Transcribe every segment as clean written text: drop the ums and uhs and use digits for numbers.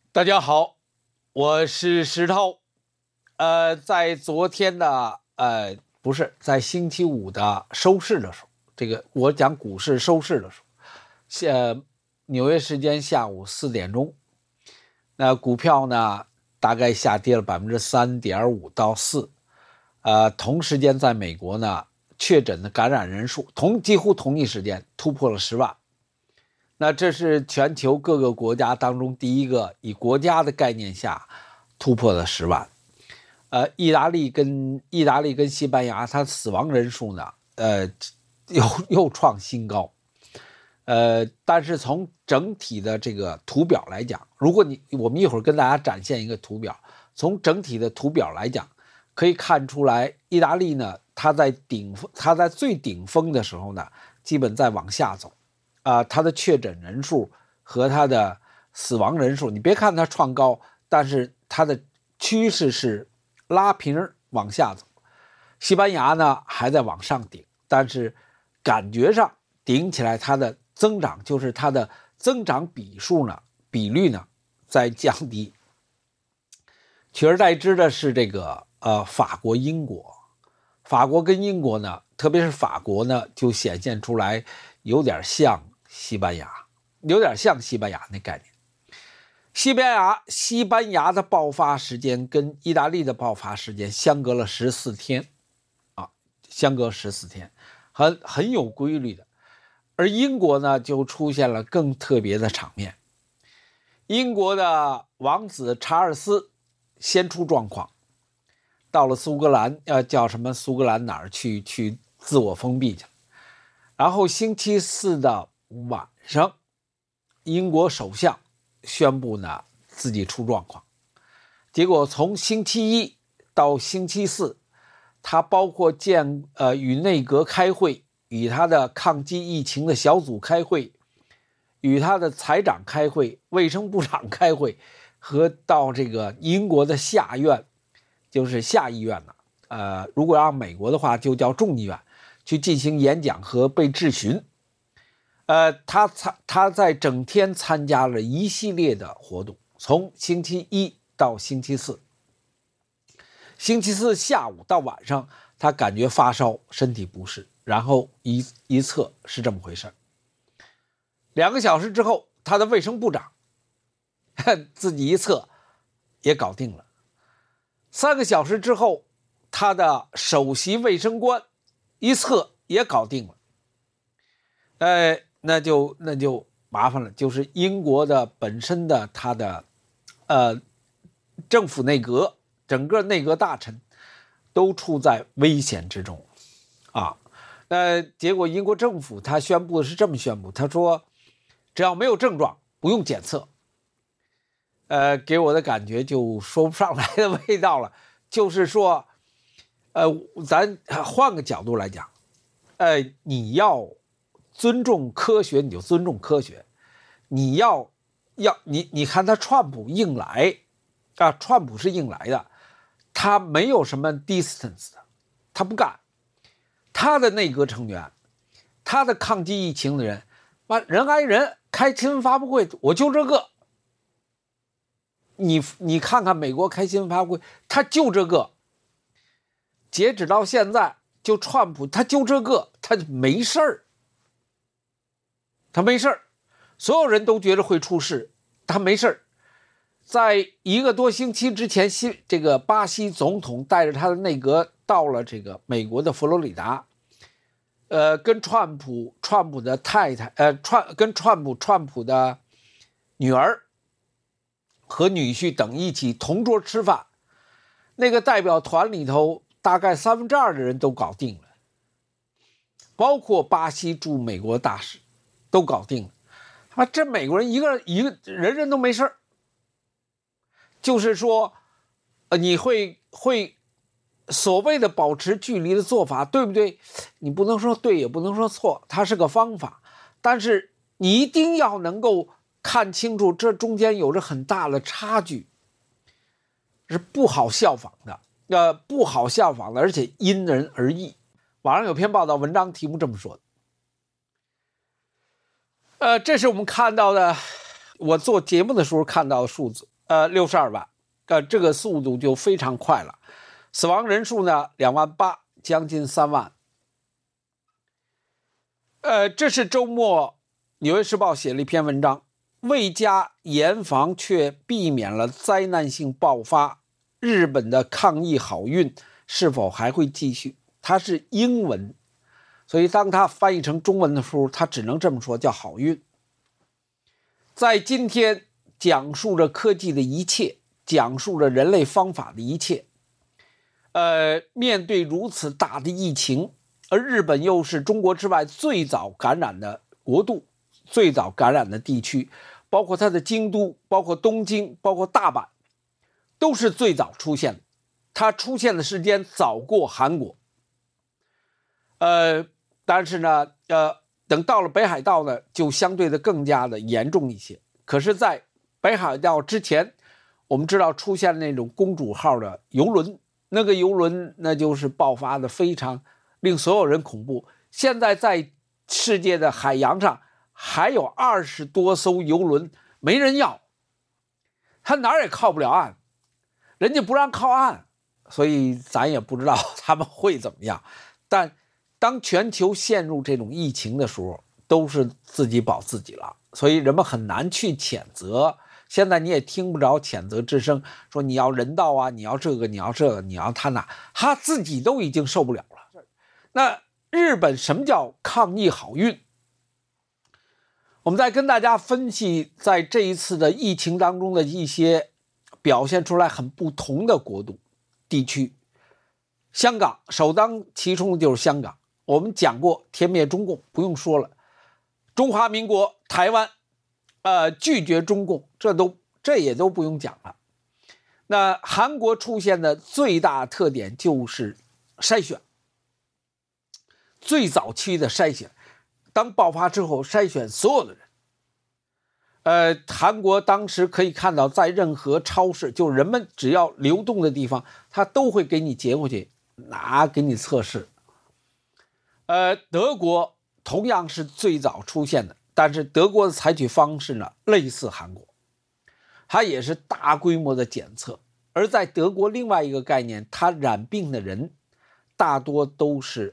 大家好，我是石头。在昨天的不是在星期五的收市的时候，这个我讲股市收市的时候，纽约时间下午4点钟，那股票呢大概下跌了3.5%到4%。同时间在美国呢，确诊的感染人数几乎同一时间突破了10万。那这是全球各个国家当中第一个以国家的概念下突破了10万。意大利跟西班牙，它死亡人数呢，又创新高。但是从整体的这个图表来讲，我们一会儿跟大家展现一个图表，从整体的图表来讲，可以看出来，意大利呢，它在最顶峰的时候呢，基本在往下走。它的确诊人数和它的死亡人数，你别看它创高，但是它的趋势是拉平往下走。西班牙呢还在往上顶，但是感觉上顶起来它的增长，就是它的增长比率呢在降低。取而代之的是这个法国、英国。法国跟英国呢，特别是法国呢，就显现出来有点像西班牙那概念。西班牙的爆发时间跟意大利的爆发时间相隔了14天相隔14天，很有规律的。而英国呢，就出现了更特别的场面。英国的王子查尔斯先出状况，到了苏格兰，叫什么苏格兰哪儿去自我封闭去了。然后星期四的晚上，英国首相宣布呢自己出状况。结果从星期一到星期四，他包括与内阁开会，与他的抗击疫情的小组开会，与他的财长开会，卫生部长开会，和到这个英国的下院，就是下议院呢，如果按美国的话就叫众议院，去进行演讲和被质询。他在整天参加了一系列的活动，从星期一到星期四。星期四下午到晚上，他感觉发烧，身体不适，然后一测是这么回事。2个小时之后，他的卫生部长自己一测也搞定了。3个小时之后，他的首席卫生官一测也搞定了。那就麻烦了，就是英国的本身的他的政府内阁，整个内阁大臣都处在危险之中结果英国政府他宣布的是这么宣布，他说只要没有症状不用检测。给我的感觉就说不上来的味道了，就是说咱换个角度来讲，你要尊重科学，你就尊重科学。你看他川普硬来川普是硬来的，他没有什么 distance 的，他不干。他的内阁成员，他的抗击疫情的人，人挨人开新闻发布会，我就这个。你看看美国开新闻发布会，他就这个。截止到现在，就川普他就这个，他没事儿。他没事儿，所有人都觉得会出事，他没事儿。在1个多星期之前，这个巴西总统带着他的内阁到了这个美国的佛罗里达，跟川普的太太，跟川普的女儿和女婿等一起同桌吃饭。那个代表团里头，大概2/3的人都搞定了，包括巴西驻美国大使。都搞定了，这美国人一个人都没事儿。就是说，你会所谓的保持距离的做法，对不对？你不能说对，也不能说错，它是个方法，但是你一定要能够看清楚，这中间有着很大的差距，是不好效仿的，而且因人而异。网上有篇报道，文章题目这么说的。这是我们看到的，我做节目的时候看到的数字 62万，这个速度就非常快了。死亡人数呢28000，将近3万。这是周末《纽约时报》写了一篇文章，未加严防却避免了灾难性爆发，日本的抗疫好运是否还会继续？它是英文，所以当它翻译成中文的时候，它只能这么说，叫好运。在今天讲述着科技的一切，讲述着人类方法的一切，面对如此大的疫情，而日本又是中国之外最早感染的国度，最早感染的地区，包括它的京都，包括东京，包括大阪，都是最早出现的。它出现的时间早过韩国。但是呢，等到了北海道呢，就相对的更加的严重一些。可是在北海道之前，我们知道出现那种公主号的游轮，那个游轮那就是爆发的非常令所有人恐怖。现在在世界的海洋上还有20多艘游轮没人要，他哪儿也靠不了岸，人家不让靠岸，所以咱也不知道他们会怎么样。但当全球陷入这种疫情的时候，都是自己保自己了，所以人们很难去谴责。现在你也听不着谴责之声，说你要人道啊，你要这个，你要这个，你要他那，他自己都已经受不了了。那日本什么叫抗疫好运？我们再跟大家分析在这一次的疫情当中的一些表现出来很不同的国度地区。香港首当其冲的就是香港，我们讲过歼灭中共，不用说了。中华民国台湾拒绝中共，这也都不用讲了。那韩国出现的最大特点就是筛选，最早期的筛选，当爆发之后筛选所有的人。韩国当时可以看到，在任何超市，就人们只要流动的地方，他都会给你截过去，给你测试。德国同样是最早出现的，但是德国的采取方式呢，类似韩国，它也是大规模的检测。而在德国另外一个概念，它染病的人大多都是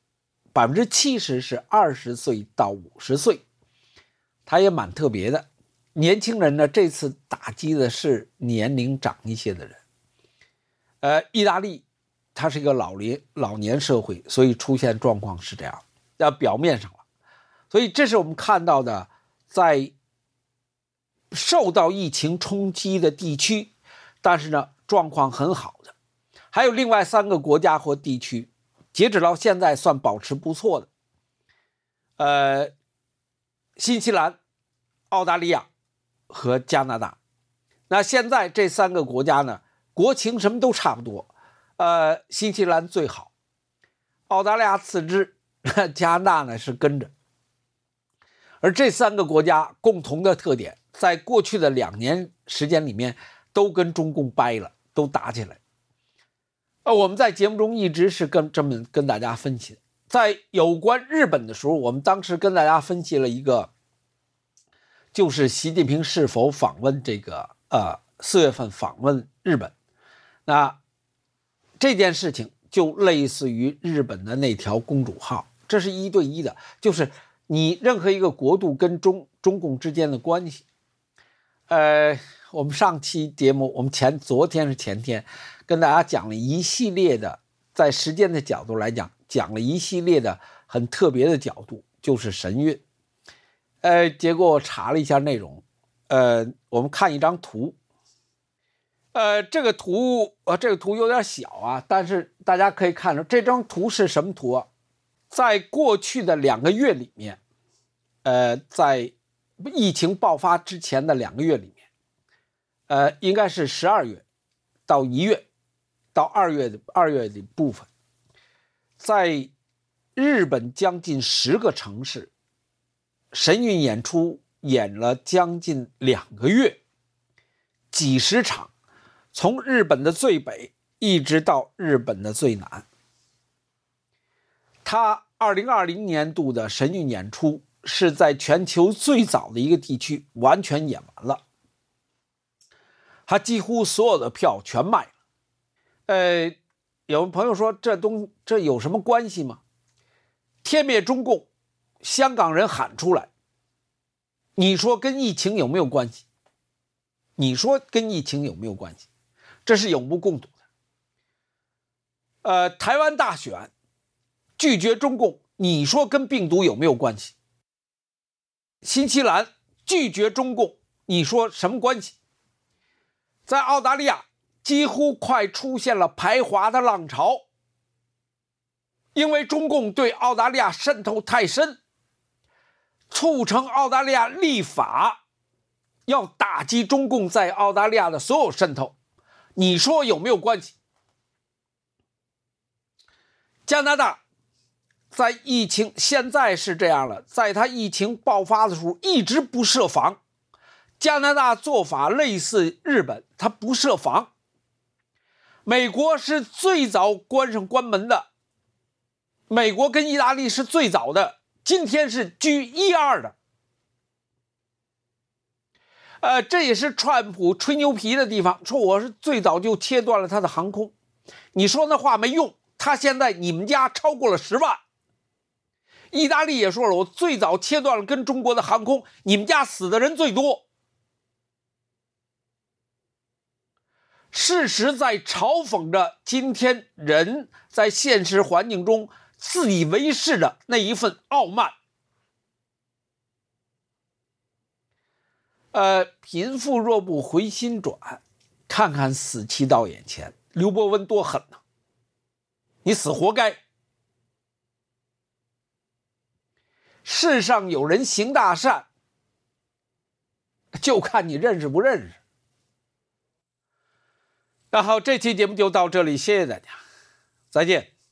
70%是20岁到50岁，它也蛮特别的。年轻人呢，这次打击的是年龄长一些的人。意大利它是一个老年社会，所以出现状况是这样，表面上了。所以这是我们看到的，在受到疫情冲击的地区，但是呢状况很好的。还有另外3个国家或地区，截止到现在算保持不错的。新西兰、澳大利亚和加拿大。那现在这3个国家呢，国情什么都差不多。新西兰最好，澳大利亚次之，加拿大呢是跟着。而这3个国家共同的特点，在过去的2年时间里面都跟中共掰了，都打起来。我们在节目中一直是这么跟大家分析。在有关日本的时候，我们当时跟大家分析了一个，就是习近平是否访问这个4月份访问日本。那这件事情就类似于日本的那条公主号，这是1对1的，就是你任何一个国度跟中共之间的关系。我们上期节目，我们昨天是前天跟大家讲了一系列的，在时间的角度来讲了一系列的很特别的角度，就是神韵。结果我查了一下内容，我们看一张图。这个图有点小啊，但是大家可以看到这张图是什么图啊？在过去的2个月里面，在疫情爆发之前的2个月里面，应该是12月到1月到2月的部分，在日本将近10个城市，神韵演出演了将近2个月，几十场，从日本的最北一直到日本的最南。他2020年度的神韵演出是在全球最早的一个地区完全演完了。 他几乎所有的票全卖了。有朋友说这有什么关系吗？天灭中共，香港人喊出来，你说跟疫情有没有关系？你说跟疫情有没有关系？这是有目共睹的。台湾大选拒绝中共，你说跟病毒有没有关系？新西兰拒绝中共，你说什么关系？在澳大利亚几乎快出现了排华的浪潮，因为中共对澳大利亚渗透太深，促成澳大利亚立法要打击中共在澳大利亚的所有渗透，你说有没有关系？加拿大在疫情现在是这样了，在它疫情爆发的时候一直不设防，加拿大做法类似日本，它不设防。美国是最早关上关门的，美国跟意大利是最早的，今天是居1、2的。这也是川普吹牛皮的地方，说我是最早就切断了他的航空。你说那话没用，他现在你们家超过了10万。意大利也说了，我最早切断了跟中国的航空，你们家死的人最多。事实在嘲讽着今天人在现实环境中自以为是的那一份傲慢。贫富若不回心转，看看死期到眼前，刘伯温多狠呐！你死活该。世上有人行大善，就看你认识不认识。那好，这期节目就到这里，谢谢大家，再见。